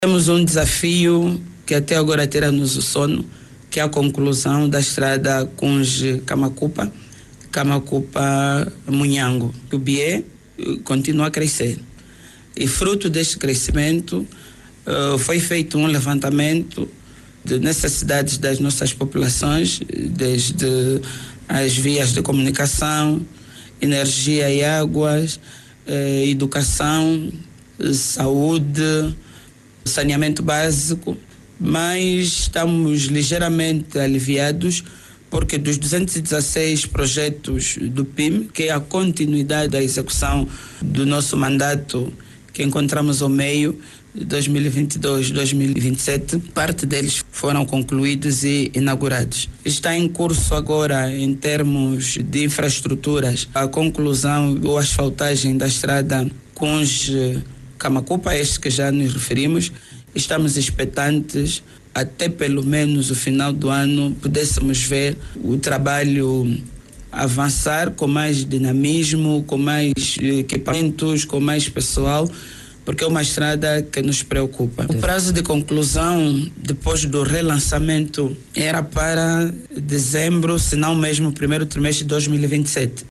Temos um desafio que até agora tira-nos o sono, que é a conclusão da estrada Cunge-Camacupa, Camacupa-Munhango. O BIE continua a crescer. E fruto deste crescimento, foi feito um levantamento de necessidades das nossas populações, desde as vias de comunicação, energia e águas, educação, saúde, saneamento básico, mas estamos ligeiramente aliviados porque dos 216 projetos do PIM, que é a continuidade da execução do nosso mandato que encontramos ao meio, 2022-2027, parte deles foram concluídos e inaugurados. Está em curso agora, em termos de infraestruturas, a conclusão ou asfaltagem da estrada Cunge-Camacupa, este que já nos referimos. Estamos expectantes até pelo menos o final do ano pudéssemos ver o trabalho avançar com mais dinamismo, com mais equipamentos, com mais pessoal, porque é uma estrada que nos preocupa. O prazo de conclusão, depois do relançamento, era para dezembro, se não mesmo o primeiro trimestre de 2027.